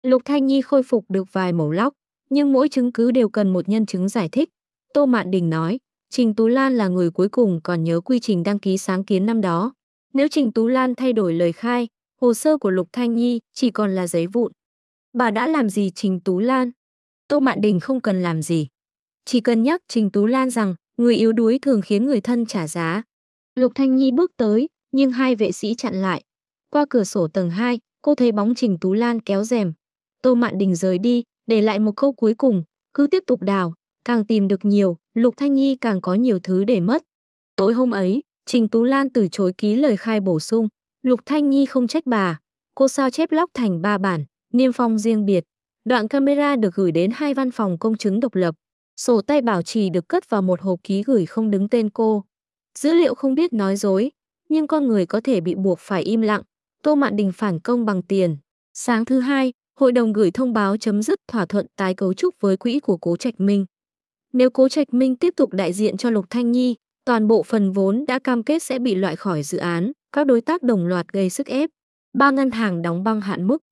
Lục Thanh Nhi khôi phục được vài mẩu lóc, nhưng mỗi chứng cứ đều cần một nhân chứng giải thích. Tô Mạn Đình nói, Trình Tú Lan là người cuối cùng còn nhớ quy trình đăng ký sáng kiến năm đó. Nếu Trình Tú Lan thay đổi lời khai, hồ sơ của Lục Thanh Nhi chỉ còn là giấy vụn. Bà đã làm gì Trình Tú Lan? Tô Mạn Đình không cần làm gì. Chỉ cần nhắc Trình Tú Lan rằng người yếu đuối thường khiến người thân trả giá. Lục Thanh Nhi bước tới, nhưng hai vệ sĩ chặn lại. Qua cửa sổ tầng 2, cô thấy bóng Trình Tú Lan kéo rèm. Tô Mạn Đình rời đi, để lại một câu cuối cùng, cứ tiếp tục đào, càng tìm được nhiều, Lục Thanh Nhi càng có nhiều thứ để mất. Tối hôm ấy, Trình Tú Lan từ chối ký lời khai bổ sung. Lục Thanh Nhi không trách bà. Cô sao chép lóc thành 3 bản, niêm phong riêng biệt. Đoạn camera được gửi đến 2 văn phòng công chứng độc lập. Sổ tay bảo trì được cất vào một hộp ký gửi không đứng tên cô. Dữ liệu không biết nói dối, nhưng con người có thể bị buộc phải im lặng. Tô Mạn Đình phản công bằng tiền. Sáng thứ hai, hội đồng gửi thông báo chấm dứt thỏa thuận tái cấu trúc với quỹ của Cố Trạch Minh. Nếu Cố Trạch Minh tiếp tục đại diện cho Lục Thanh Nhi, toàn bộ phần vốn đã cam kết sẽ bị loại khỏi dự án. Các đối tác đồng loạt gây sức ép. 3 ngân hàng đóng băng hạn mức.